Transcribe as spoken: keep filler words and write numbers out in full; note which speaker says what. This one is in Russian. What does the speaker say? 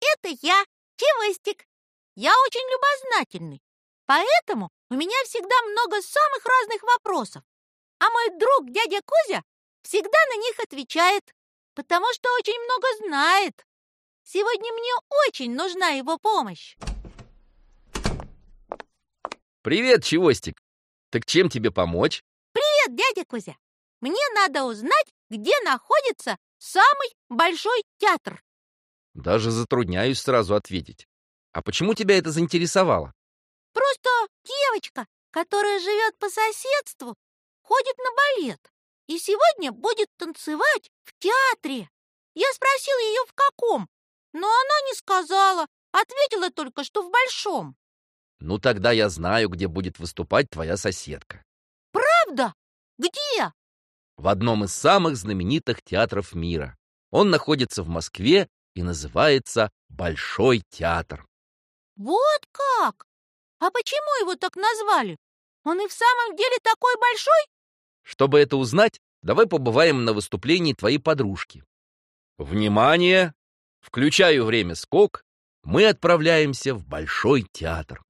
Speaker 1: Это я, Чевостик. Я очень любознательный, поэтому у меня всегда много самых разных вопросов. А мой друг дядя Кузя всегда на них отвечает, потому что очень много знает. Сегодня мне очень нужна его помощь.
Speaker 2: Привет, Чевостик. Так чем тебе помочь?
Speaker 1: Привет, дядя Кузя. Мне надо узнать, где находится самый большой театр.
Speaker 2: Даже затрудняюсь сразу ответить. А почему тебя это заинтересовало?
Speaker 1: Просто девочка, которая живет по соседству, ходит на балет и сегодня будет танцевать в театре. Я спросил ее, в каком, но она не сказала, ответила только, что в большом.
Speaker 2: Ну, тогда я знаю, где будет выступать твоя соседка.
Speaker 1: Правда? Где?
Speaker 2: В одном из самых знаменитых театров мира. Он находится в Москве и называется Большой театр.
Speaker 1: Вот как? А почему его так назвали? Он и в самом деле такой большой?
Speaker 2: Чтобы это узнать, давай побываем на выступлении твоей подружки. Внимание! Включаю время скок. Мы отправляемся в Большой театр.